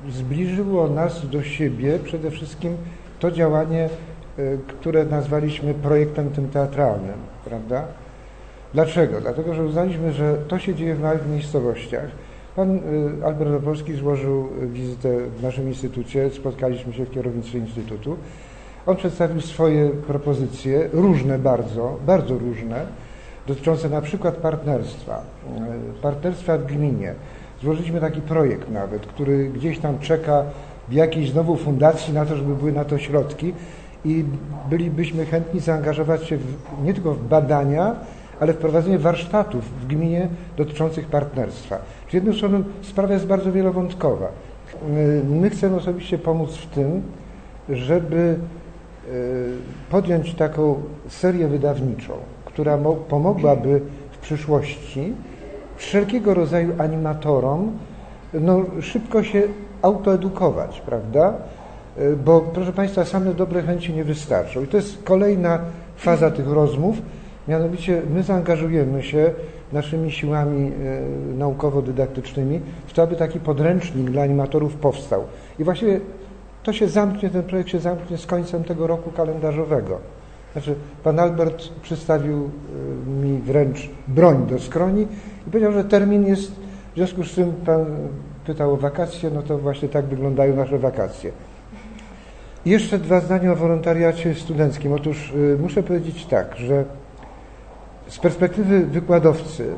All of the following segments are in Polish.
zbliżyło nas do siebie przede wszystkim to działanie, które nazwaliśmy projektem tym teatralnym, prawda? Dlaczego? Dlatego, że uznaliśmy, że to się dzieje w małych miejscowościach. Pan Albert Opolski złożył wizytę w naszym instytucie, spotkaliśmy się w kierownictwie instytutu. On przedstawił swoje propozycje, różne bardzo różne, dotyczące na przykład partnerstwa w gminie. Złożyliśmy taki projekt nawet, który gdzieś tam czeka w jakiejś znowu fundacji na to, żeby były na to środki i bylibyśmy chętni zaangażować się nie tylko w badania, ale w prowadzenie warsztatów w gminie dotyczących partnerstwa. Czyli jednym słowem sprawa jest bardzo wielowątkowa. My chcemy osobiście pomóc w tym, żeby podjąć taką serię wydawniczą, która pomogłaby w przyszłości wszelkiego rodzaju animatorom szybko się autoedukować, prawda? Bo proszę Państwa, same dobre chęci nie wystarczą. I to jest kolejna faza tych rozmów, mianowicie my zaangażujemy się naszymi siłami naukowo-dydaktycznymi w to, aby taki podręcznik dla animatorów powstał. I właściwie to się zamknie, ten projekt się zamknie z końcem tego roku kalendarzowego. Znaczy, pan Albert przedstawił mi wręcz broń do skroni i powiedział, że termin jest, w związku z czym pan pytał o wakacje, no to właśnie tak wyglądają nasze wakacje. I jeszcze 2 zdania o wolontariacie studenckim. Otóż muszę powiedzieć tak, że z perspektywy wykładowcy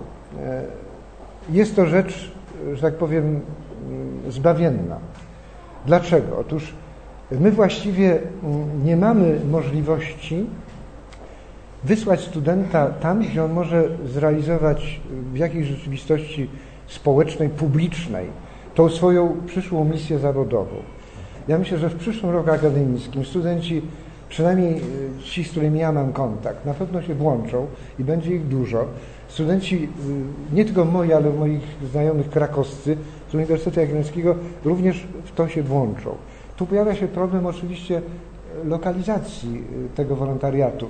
jest to rzecz, że tak powiem, zbawienna. Dlaczego? Otóż my właściwie nie mamy możliwości wysłać studenta tam, gdzie on może zrealizować w jakiejś rzeczywistości społecznej, publicznej tą swoją przyszłą misję zawodową. Ja myślę, że w przyszłym roku akademickim studenci, przynajmniej ci, z którymi ja mam kontakt, na pewno się włączą i będzie ich dużo. Studenci, nie tylko moi, ale moich znajomych krakowscy z Uniwersytetu Jagiellońskiego również w to się włączą. Tu pojawia się problem oczywiście lokalizacji tego wolontariatu.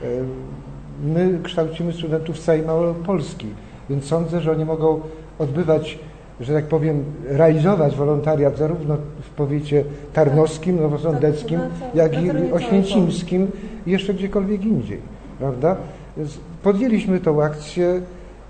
My kształcimy studentów z całej Małopolski, więc sądzę, że oni mogą odbywać, że tak powiem, realizować wolontariat zarówno w powiecie tarnowskim, nowosądeckim, jak i oświęcimskim i jeszcze gdziekolwiek indziej, prawda? Więc podjęliśmy tą akcję,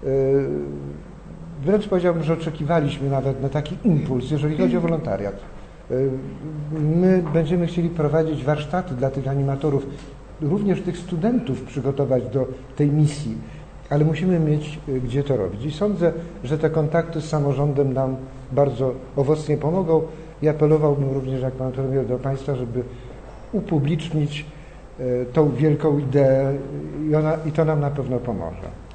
wręcz powiedziałbym, że oczekiwaliśmy nawet na taki impuls, jeżeli chodzi o wolontariat. My będziemy chcieli prowadzić warsztaty dla tych animatorów, również tych studentów przygotować do tej misji, ale musimy mieć gdzie to robić. I sądzę, że te kontakty z samorządem nam bardzo owocnie pomogą i apelowałbym również, jak pan premier, do Państwa, żeby upublicznić tą wielką ideę i to nam na pewno pomoże.